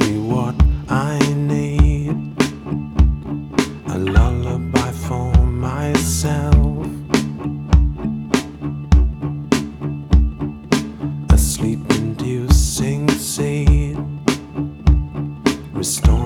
me what I need. A lullaby for myself. A sleep-inducing seed. Restore